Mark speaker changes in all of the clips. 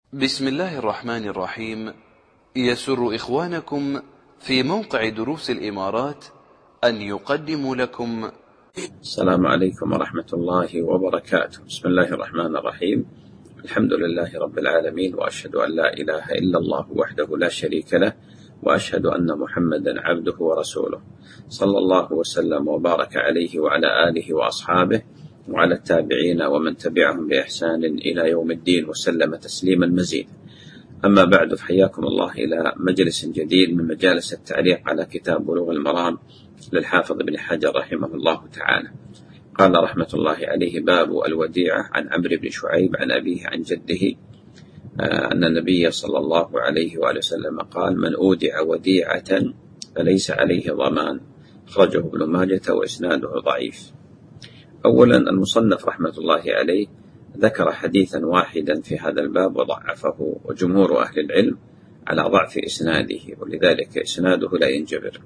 Speaker 1: بسم الله الرحمن الرحيم. يسر إخوانكم في موقع دروس الإمارات أن يقدموا لكم
Speaker 2: السلام عليكم ورحمة الله وبركاته. بسم الله الرحمن الرحيم. الحمد لله رب العالمين، وأشهد أن لا إله إلا الله وحده لا شريك له، وأشهد أن محمدا عبده ورسوله، صلى الله وسلم وبارك عليه وعلى آله وأصحابه وعلى التابعين ومن تبعهم بإحسان إلى يوم الدين، وسلم تسليما مزيدا. أما بعد، فحياكم الله إلى مجلس جديد من مجالس التعليق على كتاب بلوغ المرام للحافظ ابن حجر رحمه الله تعالى. قال رحمة الله عليه: باب الوديعة. عن عمرو بن شعيب عن أبيه عن جده أن النبي صلى الله عليه وآله وسلم قال: من أودع وديعة فليس عليه ضمان. أخرجه ابن ماجة وإسناده ضعيف. أولا، المصنف رحمة الله عليه ذكر حديثا واحدا في هذا الباب وضعفه، وجمهور أهل العلم على ضعف إسناده، ولذلك إسناده لا ينجبر.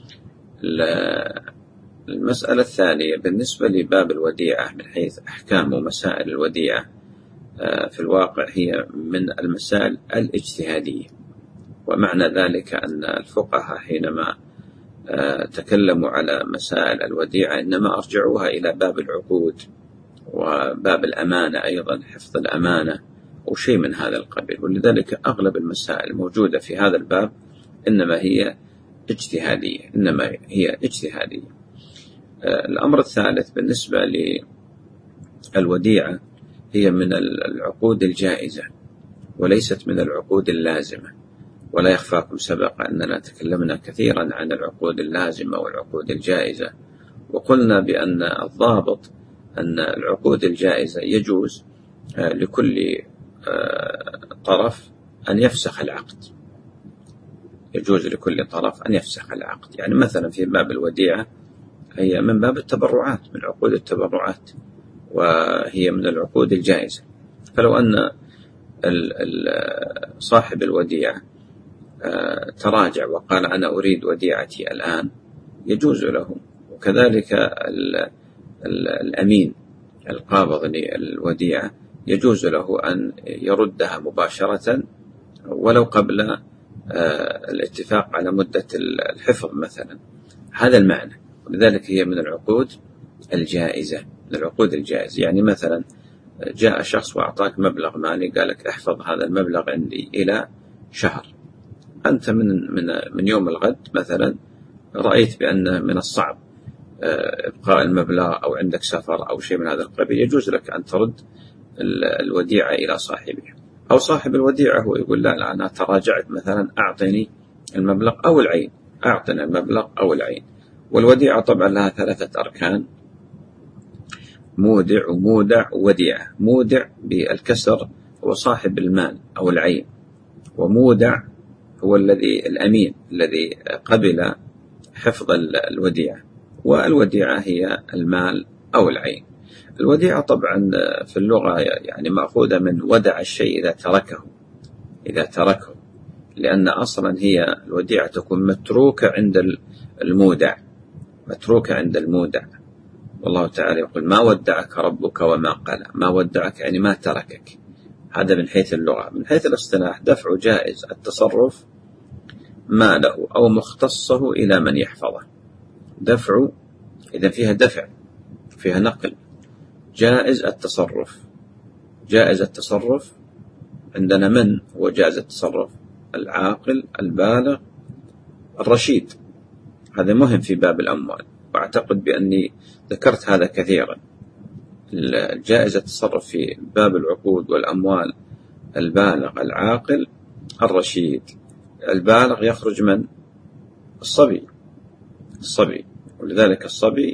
Speaker 2: المسألة الثانية بالنسبة لباب الوديعة من حيث أحكام ومسائل الوديعة، في الواقع هي من المسائل الاجتهادية، ومعنى ذلك أن الفقهاء حينما تكلموا على مسائل الوديعة إنما أرجعوها إلى باب العقود وباب الأمانة، أيضا حفظ الأمانة وشيء من هذا القبيل، ولذلك أغلب المسائل الموجودة في هذا الباب إنما هي اجتهادية. الأمر الثالث بالنسبة للوديعة، هي من العقود الجائزة وليست من العقود اللازمة. ولا يخفاكم سبق أننا تكلمنا كثيرا عن العقود اللازمة والعقود الجائزة، وقلنا بأن الضابط أن العقود الجائزة يجوز لكل طرف أن يفسخ العقد. يعني مثلا في باب الوديعة هي من باب التبرعات، من عقود التبرعات، وهي من العقود الجائزة. فلو أن صاحب الوديعة تراجع وقال: أنا أريد وديعتي الآن، يجوز له. وكذلك الأمين القابض للوديعة يجوز له أن يردها مباشرة ولو قبل الاتفاق على مدة الحفظ مثلا. هذا المعنى، ولذلك هي من العقود الجائزة. يعني مثلا جاء شخص وأعطاك مبلغ مالي، قال لك: احفظ هذا المبلغ عندي إلى شهر. أنت من يوم الغد مثلا رأيت بأن من الصعب إبقاء المبلغ، أو عندك سفر أو شيء من هذا القبيل، يجوز لك أن ترد الوديعة إلى صاحبها. أو صاحب الوديعة هو يقول: لا أنا تراجعت مثلا، أعطني المبلغ أو العين. والوديعة طبعا لها 3 أركان: مودع ومودع ووديعة. مودع بالكسر هو صاحب المال أو العين، ومودع هو الأمين الذي قبل حفظ الوديعة، والوديعة هي المال أو العين. الوديعة طبعا في اللغة يعني مأخوذة من ودع الشيء إذا تركه، لأن أصلا هي الوديعة تكون متروكة عند المودع. والله تعالى يقول: ما ودعك ربك وما قلى. ما ودعك يعني ما تركك. هذا من حيث اللغة. من حيث الاصطلاح، دفع جائز التصرف ماله أو مختصه إلى من يحفظه. دفع إذا فيها دفع، فيها نقل. جائز التصرف عندنا من هو جائز التصرف؟ العاقل البالغ الرشيد. هذا مهم في باب الأموال، وأعتقد بأني ذكرت هذا كثيرا. الجائز التصرف في باب العقود والأموال البالغ العاقل الرشيد. البالغ يخرج من الصبي، ولذلك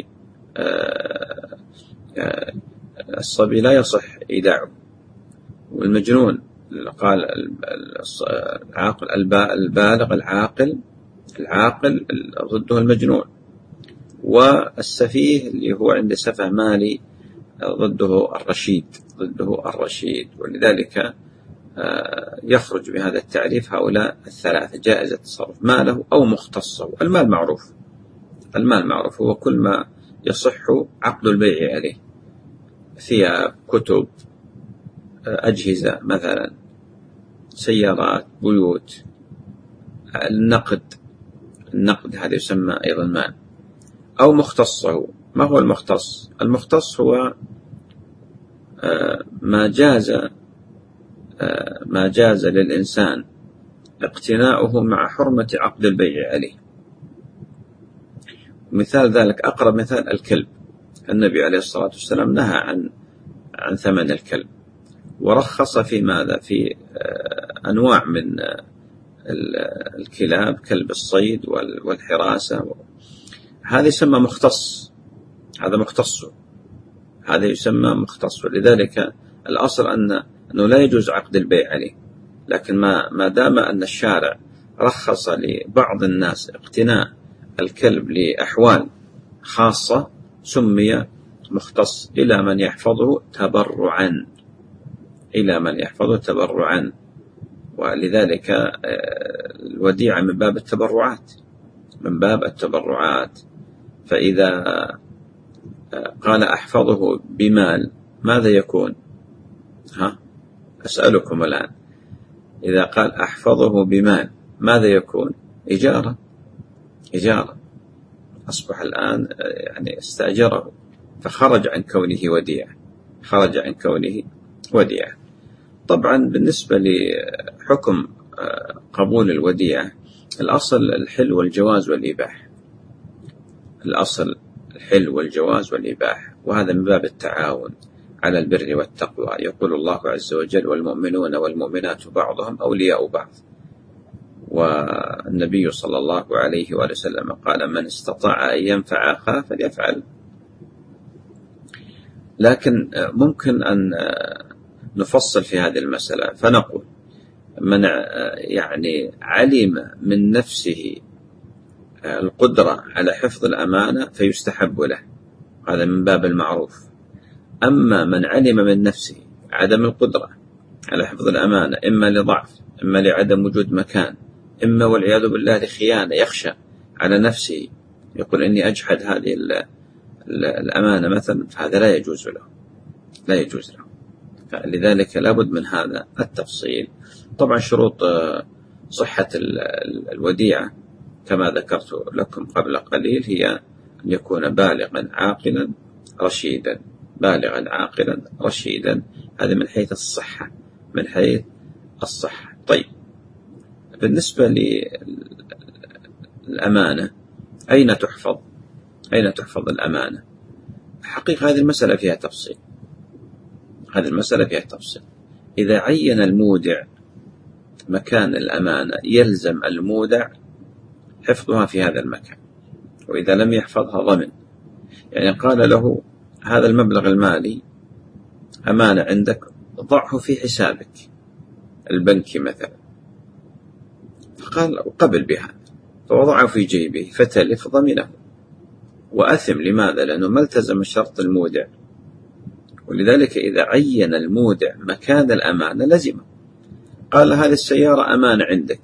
Speaker 2: الصبي لا يصح إيداعه. والمجنون قال العاقل البالغ العاقل ضده المجنون. والسفيه اللي هو عنده سفه مالي ضده الرشيد. ولذلك يخرج بهذا التعريف هؤلاء 3: جائز التصرف، ماله أو مختصه. المال معروف هو كل ما يصح عقد البيع عليه: ثياب، كتب، أجهزة مثلا، سيارات، بيوت، النقد هذا يسمى أيضا مال، أو مختصه. ما هو المختص؟ المختص هو ما جاز للإنسان اقتناؤه مع حرمة عقد البيع عليه. مثال ذلك، أقرب مثال الكلب. النبي عليه الصلاة والسلام نهى عن ثمن الكلب، ورخص في ماذا؟ في أنواع من الكلاب، كلب الصيد والحراسة. هذا يسمى مختص، هذا مختص، هذا يسمى مختص. لذلك الأصل أنه لا يجوز عقد البيع عليه، لكن ما دام أن الشارع رخص لبعض الناس اقتناء الكلب لأحوال خاصة سمي مختص إلى من يحفظه تبرعا، إلى من يحفظه تبرعا. ولذلك الوديعة من باب التبرعات، من باب التبرعات. فإذا قال أحفظه بمال ماذا يكون؟ أسألكم الآن، إذا قال أحفظه بمال ماذا يكون؟ إجارة. أصبح الآن يعني استأجره، فخرج عن كونه وديعة. طبعا بالنسبة لحكم قبول الوديعة، الأصل الحل والجواز والإباحة، الأصل الحل والجواز والإباحة، وهذا من باب التعاون على البر والتقوى. يقول الله عز وجل: والمؤمنون والمؤمنات بعضهم أولياء بعض. والنبي صلى الله عليه وآله وسلم قال: من استطاع أن ينفع أخاه فليفعل. لكن ممكن أن نفصل في هذه المسألة فنقول: من يعني علم من نفسه القدرة على حفظ الأمانة فيستحب له، هذا من باب المعروف. أما من علم من نفسه عدم القدرة على حفظ الأمانة، إما لضعف، إما لعدم وجود مكان، إما والعياذ بالله لخيانة، يخشى على نفسه، يقول إني أجحد هذه الأمانة مثلا، فهذا لا يجوز له. لذلك لابد من هذا التفصيل. طبعا شروط صحة الوديعة كما ذكرت لكم قبل قليل هي أن يكون بالغا عاقلا رشيدا. هذا من حيث الصحة. طيب، بالنسبة للأمانة، أين تحفظ الأمانة؟ حقيقة هذه المسألة فيها تفصيل. إذا عين المودع مكان الأمانة يلزم المودع حفظها في هذا المكان، وإذا لم يحفظها ضمن. يعني قال له: هذا المبلغ المالي أمانة عندك، ضعه في حسابك البنكي مثلا. فقال: قبل بهذا، فوضعه في جيبه فتلف، ضمنه وأثم. لماذا؟ لأنه ما التزم شرط المودع. ولذلك إذا عين المودع مكان الأمانة لزمه. قال: هذه السيارة أمانة عندك،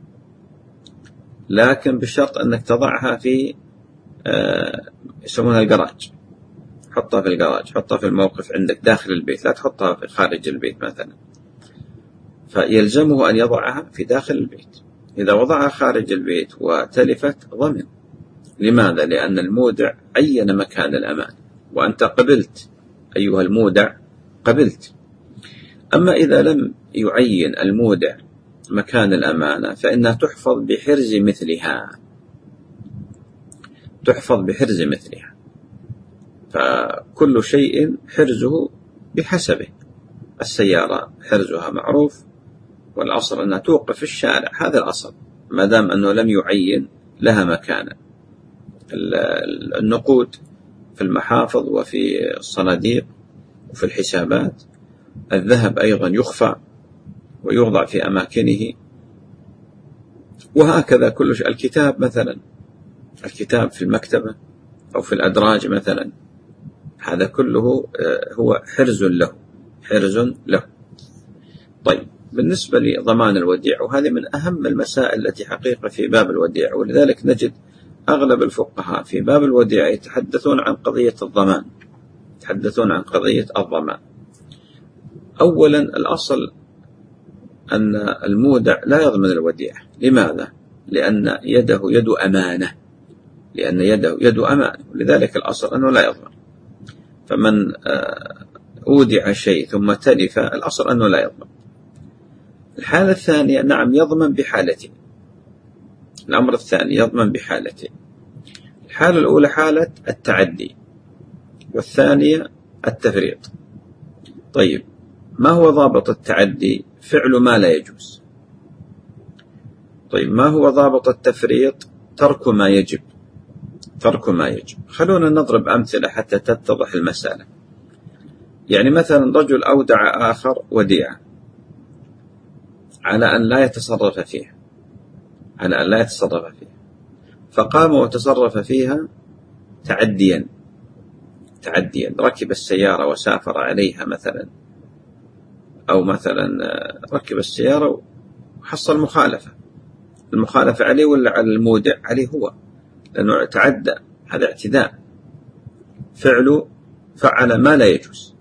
Speaker 2: لكن بشرط أنك تضعها في يسمونها الجراج. حطها في الجراج، حطها في الموقف عندك داخل البيت، لا تحطها في خارج البيت مثلا. فيلزمه أن يضعها في داخل البيت. إذا وضعها خارج البيت وتلفت ضمن. لماذا؟ لأن المودع عين مكان الأمان، وأنت قبلت أيها المودع، قبلت. أما إذا لم يعين المودع مكان الأمانة فإنها تحفظ بحرز مثلها. فكل شيء حرزه بحسبه. السيارة حرزها معروف، والأصل أنها توقف في الشارع، هذا الأصل، ما دام أنه لم يعين لها مكانا. النقود في المحافظ وفي الصناديق وفي الحسابات. الذهب أيضا يخفى ويوضع في أماكنه، وهكذا كل شيء. الكتاب مثلا، الكتاب في المكتبة أو في الأدراج مثلا، هذا كله هو حرز له. طيب، بالنسبة لضمان الوديعة، وهذه من أهم المسائل التي حقيقة في باب الوديعة، ولذلك نجد أغلب الفقهاء في باب الوديعة يتحدثون عن قضية الضمان. أولا، الأصل أن المودع لا يضمن الوديعة. لماذا؟ لأن يده يد أمانة، لأن يده يد أمانة، ولذلك الأصل أنه لا يضمن. فمن أودع شيء ثم تلف الأصل أنه لا يضمن. الحالة الثانية نعم يضمن بحالتين. الأمر الثاني يضمن بحالتين. الحالة الأولى حالة التعدي، والثانية التفريط. طيب ما هو ضابط التعدي؟ فعل ما لا يجوز. طيب ما هو ضابط التفريط؟ ترك ما يجب. ترك ما يجب. خلونا نضرب أمثلة حتى تتضح المسألة. يعني مثلا رجل أودع آخر وديعة على أن لا يتصرف فيها، على أن لا يتصرف فيها، فقام وتصرف فيها تعديا، ركب السيارة وسافر عليها مثلا، أو مثلا ركب السيارة وحصل المخالفة عليه ولا على المودع؟ عليه هو، لأنه تعدى، هذا اعتداء، فعل ما لا يجوز.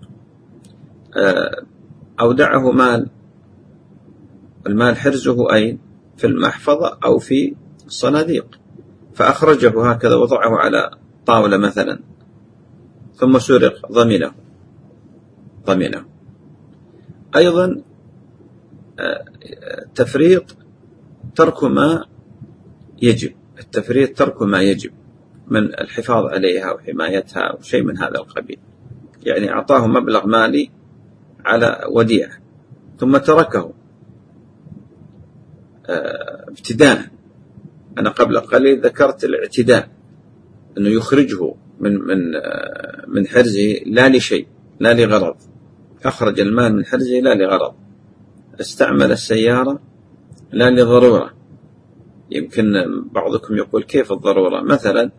Speaker 2: أودعه مال، المال حرزه أين؟ في المحفظة أو في الصناديق، فأخرجه هكذا وضعه على طاولة مثلا ثم سرق، ضمنه. أيضا التفريط ترك ما يجب، التفريط ترك ما يجب من الحفاظ عليها وحمايتها أو شيء من هذا القبيل. يعني أعطاه مبلغ مالي على وديعة ثم تركه ابتداء. أنا قبل قليل ذكرت الاعتداء، أنه يخرجه من حرزه لا لشيء، لا لغرض. أخرج المال من حرزه لا لغرض. استعمل السيارة لا لضرورة. يمكن بعضكم يقول كيف الضرورة؟ مثلا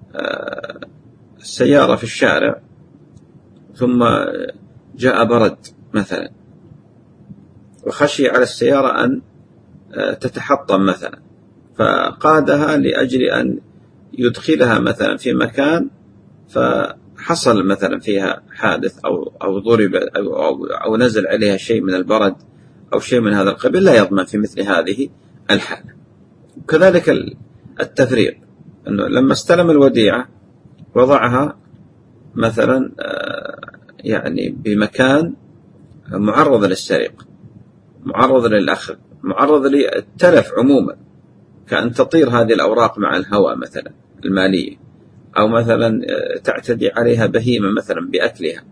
Speaker 2: السيارة في الشارع ثم جاء برد مثلا، وخشي على السيارة أن تتحطم مثلا، فقادها لأجل أن يدخلها مثلا في مكان، فحصل مثلا فيها حادث أو ضرب أو نزل عليها شيء من البرد أو شيء من هذا القبيل، لا يضمن في مثل هذه الحالة. وكذلك التفريط، أنه لما استلم الوديعة وضعها مثلا يعني بمكان معرض للسرقة، معرض للأخذ، معرض للتلف عموما، كأن تطير هذه الأوراق مع الهواء مثلا المالية، أو مثلا تعتدي عليها بهيمة مثلا بأكلها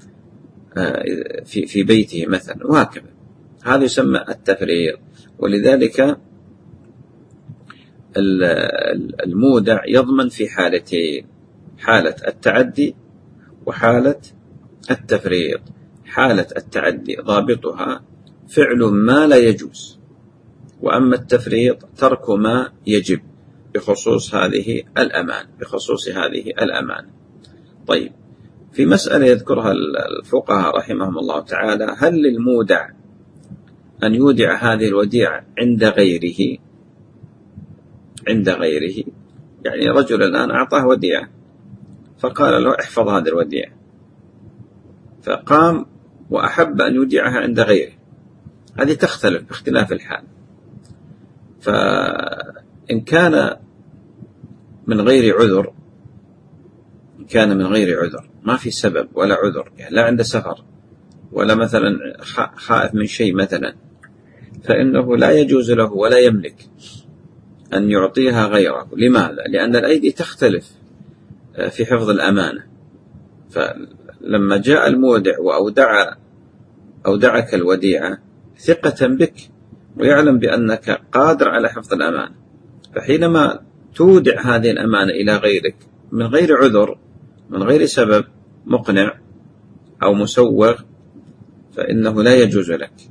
Speaker 2: في بيته مثلا، وهكذا. هذا يسمى التفريط. ولذلك المودع يضمن في حالتين: حالة التعدي وحالة التفريط. حالة التعدي ضابطها فعل ما لا يجوز، وأما التفريط ترك ما يجب، بخصوص هذه الأمان. طيب في مسألة يذكرها الفقهاء رحمهم الله تعالى: هل للمودع أن يودع هذه الوديعة عند غيره؟ يعني رجل الآن أعطاه وديعة فقال له احفظ هذه الوديعة، فقام وأحب أن يودعها عند غيره، هذه تختلف باختلاف الحال. فإن كان من غير عذر، ما في سبب ولا عذر، يعني لا عنده سفر ولا مثلا خائف من شيء مثلا، فإنه لا يجوز له ولا يملك أن يعطيها غيره. لماذا؟ لأن الأيدي تختلف في حفظ الأمانة. فلما جاء المودع وأودعك الوديعة ثقة بك ويعلم بأنك قادر على حفظ الأمانة، فحينما تودع هذه الأمانة إلى غيرك من غير عذر، من غير سبب مقنع أو مسوغ، فإنه لا يجوز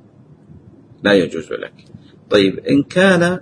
Speaker 2: لك. طيب إن كان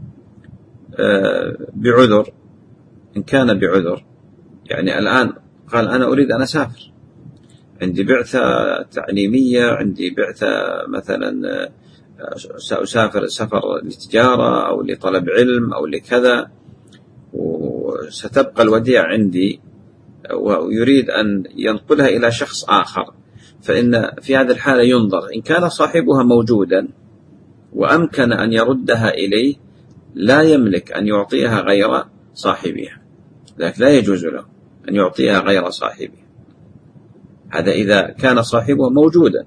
Speaker 2: بعذر، يعني الآن قال أنا أريد أن أسافر، عندي بعثة تعليمية، عندي بعثة مثلا سأسافر سفر لتجارة أو لطلب علم أو لكذا، وستبقى الوديعة عندي ويريد أن ينقلها إلى شخص آخر، فإن في هذه الحالة ينظر إن كان صاحبها موجودا وأمكن أن يردها إليه لا يملك أن يعطيها غير صاحبها، لكن لا يجوز له أن يعطيها غير صاحبها. هذا إذا كان صاحبه موجودا.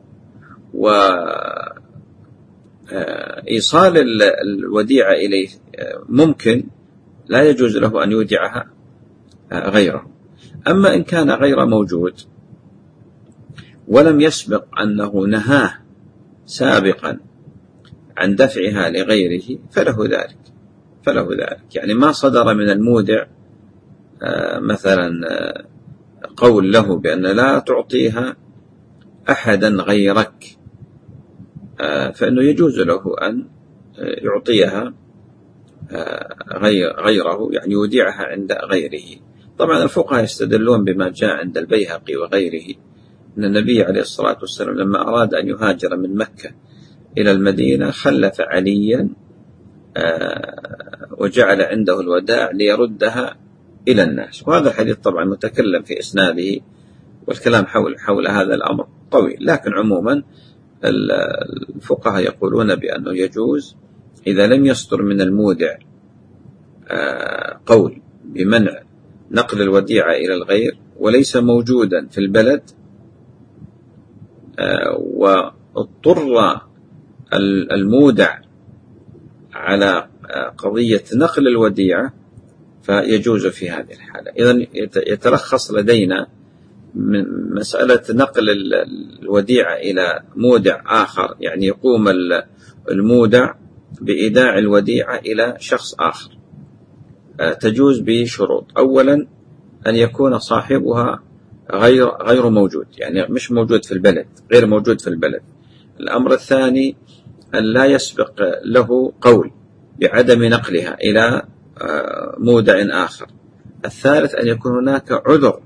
Speaker 2: وإيصال الوديعة إليه ممكن، لا يجوز له أن يودعها غيره. أما إن كان غير موجود ولم يسبق أنه نهاه سابقا عن دفعها لغيره فله ذلك. يعني ما صدر من المودع مثلا قول له بأن لا تعطيها أحدا غيرك، فإنه يجوز له أن يعطيها غيره، يعني يودعها عند غيره. طبعا الفقهاء يستدلون بما جاء عند البيهقي وغيره أن النبي عليه الصلاة والسلام لما أراد أن يهاجر من مكة إلى المدينة خلف عليا وجعل عنده الوداع ليردها إلى الناس. وهذا الحديث طبعا متكلم في إسناده، والكلام حول هذا الأمر طويل، لكن عموما الفقهاء يقولون بأنه يجوز إذا لم يصدر من المودع قول بمنع نقل الوديعة إلى الغير وليس موجودا في البلد، واضطر المودع على قضية نقل الوديعة فيجوز في هذه الحالة. إذن يتلخص لدينا من مسألة نقل الوديعة إلى مودع آخر، يعني يقوم المودع بإيداع الوديعة إلى شخص آخر، تجوز بشروط. أولا أن يكون صاحبها غير موجود، يعني مش موجود في البلد، غير موجود في البلد. الأمر الثاني أن لا يسبق له قول بعدم نقلها إلى مودع آخر. الثالث أن يكون هناك عذر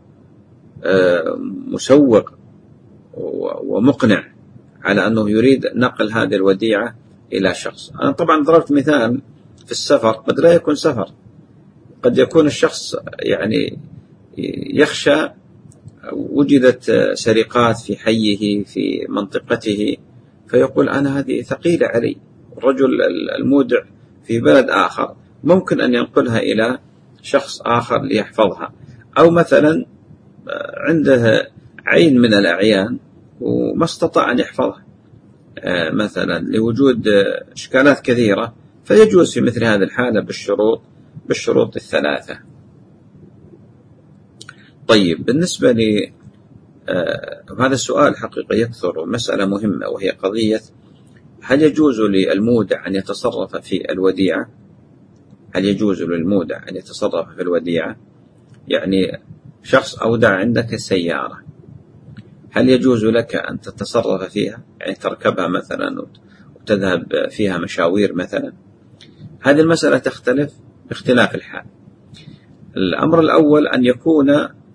Speaker 2: مسوق ومقنع على أنه يريد نقل هذه الوديعة إلى شخص. أنا طبعا ضربت مثال في السفر، قد لا يكون سفر، قد يكون الشخص يعني يخشى وجدت سرقات في حيه في منطقته فيقول أنا هذه ثقيلة علي. الرجل المودع في بلد آخر ممكن أن ينقلها إلى شخص آخر ليحفظها، أو مثلا عنده عين من الأعيان وما استطاع أن يحفظها مثلا لوجود إشكالات كثيرة، فيجوز في مثل هذه الحالة بالشروط الثلاثة. طيب، بالنسبة لي هذا السؤال حقيقة يكثر، مسألة مهمة، وهي قضية هل يجوز للمودع أن يتصرف في الوديعة؟ هل يجوز للمودع أن يتصرف في الوديعة؟ يعني شخص أودع عندك سيارة، هل يجوز لك أن تتصرف فيها، يعني تركبها مثلا وتذهب فيها مشاوير مثلا؟ هذه المسألة تختلف باختلاف الحال. الأمر الأول أن يكون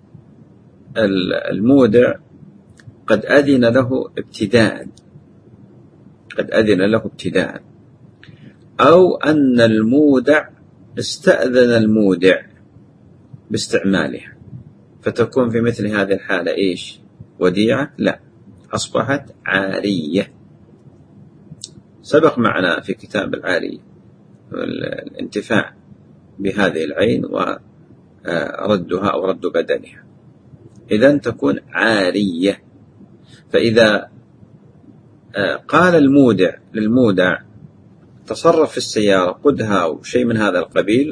Speaker 2: المودع قد أذن له ابتداء، أو أن المودع استأذن المودع باستعمالها، فتكون في مثل هذه الحالة إيش؟ وديعة؟ لا، أصبحت عارية. سبق معنا في كتاب العارية الانتفاع بهذه العين وردها أو رد بدنها، إذن تكون عارية. فإذا قال المودع للمودع تصرف في السيارة، قدها أو شيء من هذا القبيل،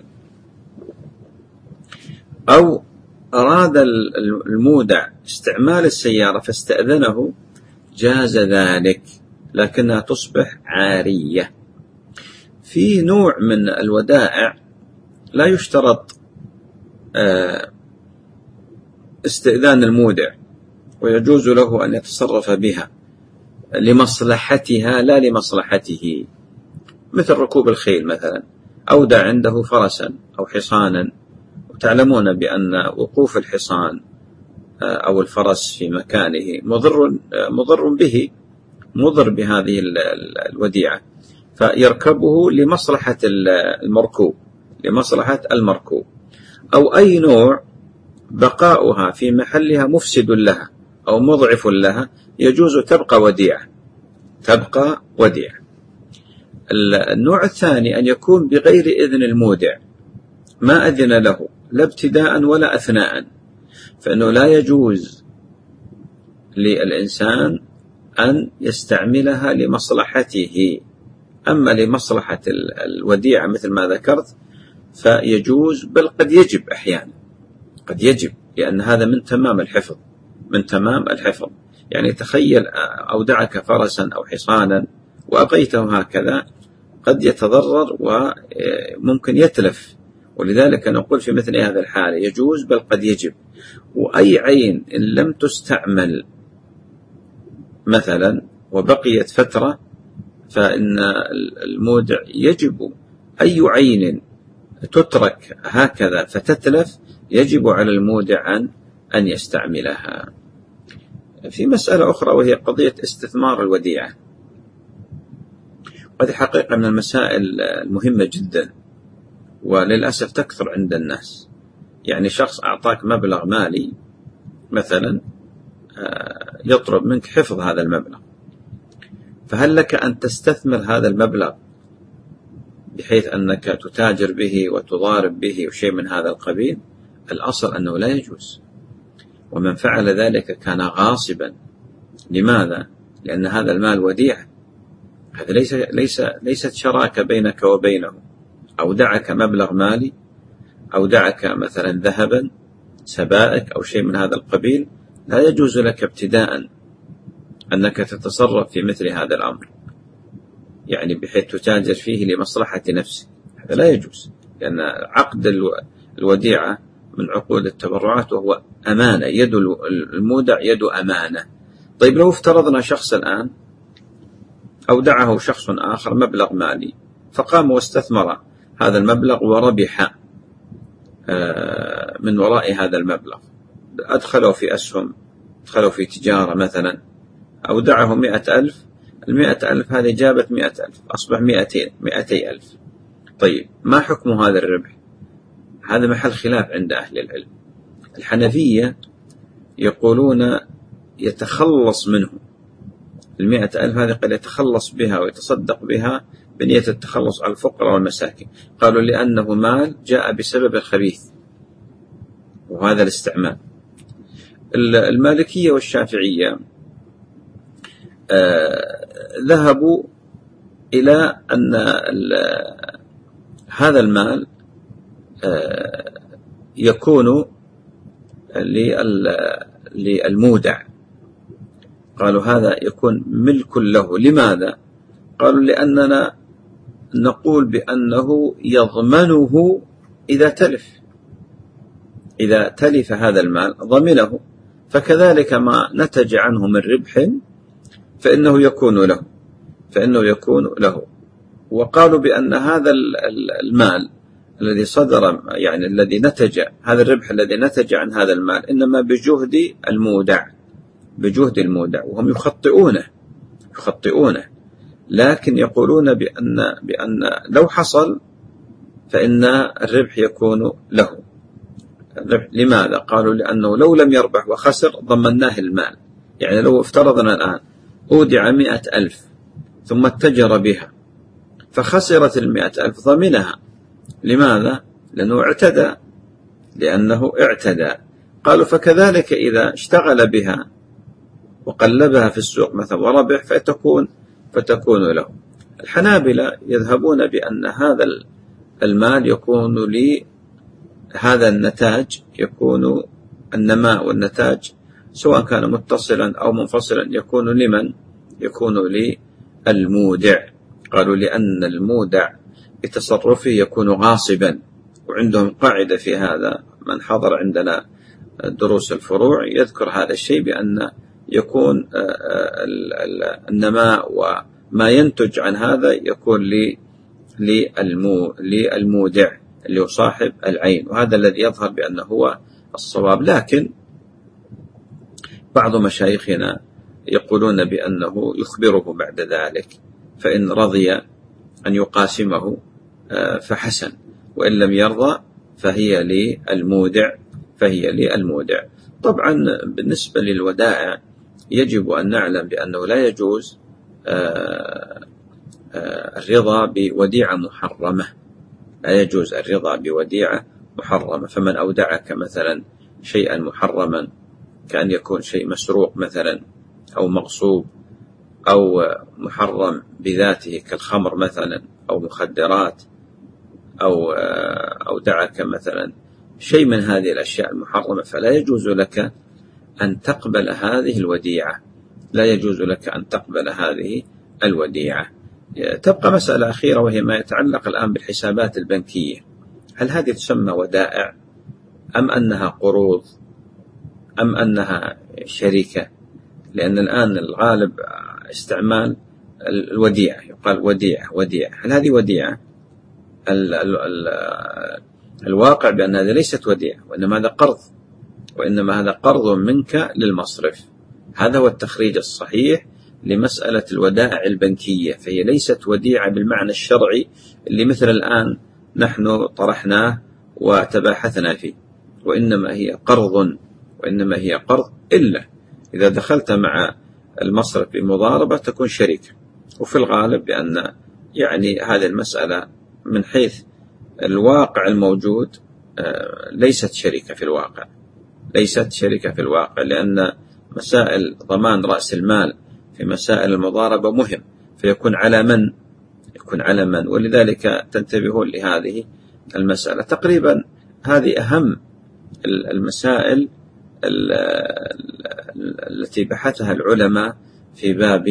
Speaker 2: أو أراد المودع استعمال السيارة فاستأذنه، جاز ذلك، لكنها تصبح عارية. في نوع من الودائع لا يشترط استئذان المودع، ويجوز له أن يتصرف بها لمصلحتها لا لمصلحته، مثل ركوب الخيل مثلا، أودع عنده فرسا أو حصانا، وتعلمون بأن وقوف الحصان أو الفرس في مكانه مضر بهذه الوديعة، فيركبه لمصلحة المركوب، أو أي نوع بقاؤها في محلها مفسد لها أو مضعف لها، يجوز تبقى وديعة. النوع الثاني أن يكون بغير إذن المودع، ما أذن له لا ابتداء ولا أثناء، فإنه لا يجوز للإنسان أن يستعملها لمصلحته. أما لمصلحة الوديعة مثل ما ذكرت فيجوز، بل قد يجب أحيانا، قد يجب، لأن هذا من تمام الحفظ، من تمام الحفظ. يعني تخيل أودعك فرسا أو حصانا وأبقيته هكذا، قد يتضرر وممكن يتلف، ولذلك نقول في مثل هذا الحالة يجوز بل قد يجب. وأي عين إن لم تستعمل مثلا وبقيت فترة فإن المودع يجب، أي عين تترك هكذا فتتلف يجب على المودع أن يستعملها. في مسألة أخرى وهي قضية استثمار الوديعة، وهذه حقيقة من المسائل المهمة جدا وللأسف تكثر عند الناس. يعني شخص أعطاك مبلغ مالي مثلا، يطلب منك حفظ هذا المبلغ، فهل لك أن تستثمر هذا المبلغ بحيث أنك تتاجر به وتضارب به وشيء من هذا القبيل؟ الأصل أنه لا يجوز، ومن فعل ذلك كان غاصبا. لماذا؟ لأن هذا المال وديعة، هذا ليست شراكة بينك وبينه. أودعك مبلغ مالي، أودعك مثلا ذهبا، سبائك أو شيء من هذا القبيل، لا يجوز لك ابتداء أنك تتصرف في مثل هذا الأمر، يعني بحيث تتاجر فيه لمصلحة نفسك، هذا لا يجوز. لأن عقد الوديعة من عقود التبرعات، وهو أمانة، يد المودع يد أمانة. طيب لو افترضنا شخص الآن أودعه شخص آخر مبلغ مالي، فقام واستثمر هذا المبلغ وربح من وراء هذا المبلغ، أدخلوا في أسهم، أدخلوا في تجارة مثلا، أودعه 100,000، 100,000 هذه جابت 100,000، أصبح 200,000. طيب ما حكم هذا الربح؟ هذا محل خلاف عند أهل العلم. الحنفية يقولون يتخلص منه 100,000 هذه، قد يتخلص بها ويتصدق بها بنية التخلص على الفقراء والمساكين. قالوا لأنه مال جاء بسبب الخبيث، وهذا الاستعمال. المالكية والشافعية ذهبوا إلى أن هذا المال يكون للمودع، قالوا هذا يكون ملك له. لماذا؟ قالوا لأننا نقول بأنه يضمنه إذا تلف، إذا تلف هذا المال ضمنه، فكذلك ما نتج عنه من ربح فإنه يكون له. وقالوا بأن هذا المال الذي صدر، يعني الذي نتج، هذا الربح الذي نتج عن هذا المال إنما بجهد المودع، وهم يخطئونه، لكن يقولون بأن لو حصل فإن الربح يكون له. لماذا؟ قالوا لأنه لو لم يربح وخسر ضمناه المال. يعني لو افترضنا الآن أودع 100,000 ثم اتجر بها فخسرت 100,000 ضمنها. لماذا؟ لأنه اعتدى. قالوا فكذلك إذا اشتغل بها وقلبها في السوق مثلا وربح فتكون له. الحنابلة يذهبون بأن هذا المال يكون هذا النتاج، يكون النماء والنتاج سواء كان متصلا أو منفصلا يكون لمن؟ يكون للمودع. قالوا لأن المودع بتصرفه يكون غاصبا، وعندهم قاعدة في هذا، من حضر عندنا دروس الفروع يذكر هذا الشيء، بأن يكون النماء وما ينتج عن هذا يكون للمودع اللي هو صاحب العين، وهذا الذي يظهر بأنه هو الصواب. لكن بعض مشايخنا يقولون بأنه يخبره بعد ذلك، فإن رضي أن يقاسمه فحسن، وإن لم يرضى فهي للمودع. طبعا بالنسبة للودائع يجب أن نعلم بأنه لا يجوز الرضا بوديعة محرمة، لا يجوز الرضا بوديعة محرمة. فمن أودعك مثلا شيئا محرما كأن يكون شيء مسروق مثلا أو مغصوب أو محرم بذاته كالخمر مثلا أو مخدرات، أو أودعك مثلا شيء من هذه الأشياء المحرمة، فلا يجوز لك أن تقبل هذه الوديعة، لا يجوز لك أن تقبل هذه الوديعة. تبقى مسألة أخيرة وهي ما يتعلق الآن بالحسابات البنكية. هل هذه تسمى ودائع أم أنها قروض أم أنها شركة؟ لأن الآن الغالب استعمال الوديعة، يقال وديعة. هل هذه وديعة؟ الواقع بأن هذه ليست وديعة، وإنما هذا قرض، وإنما هذا قرض منك للمصرف. هذا هو التخريج الصحيح لمسألة الودائع البنكية، فهي ليست وديعة بالمعنى الشرعي اللي مثل الآن نحن طرحناه وتباحثنا فيه، وإنما هي قرض إلا إذا دخلت مع المصرف بمضاربة تكون شركة. وفي الغالب بأن يعني هذه المسألة من حيث الواقع الموجود ليست شركة في الواقع، لأن مسائل ضمان رأس المال في مسائل المضاربة مهم، فيكون على من، ولذلك تنتبهون لهذه المسألة. تقريبا هذه أهم المسائل التي بحثها العلماء في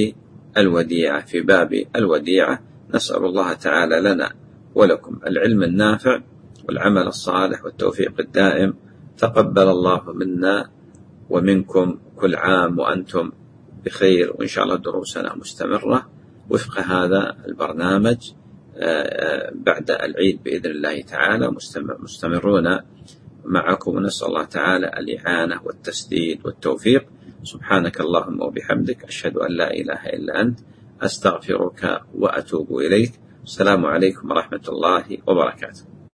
Speaker 2: باب الوديعة. نسأل الله تعالى لنا ولكم العلم النافع والعمل الصالح والتوفيق الدائم. تقبل الله منا ومنكم، كل عام وأنتم بخير، وإن شاء الله دروسنا مستمرة وفق هذا البرنامج بعد العيد بإذن الله تعالى، مستمرون معكم، ونسأل الله تعالى الإعانة والتسديد والتوفيق. سبحانك اللهم وبحمدك، أشهد أن لا إله إلا أنت، أستغفرك وأتوب إليك. السلام عليكم ورحمة الله وبركاته.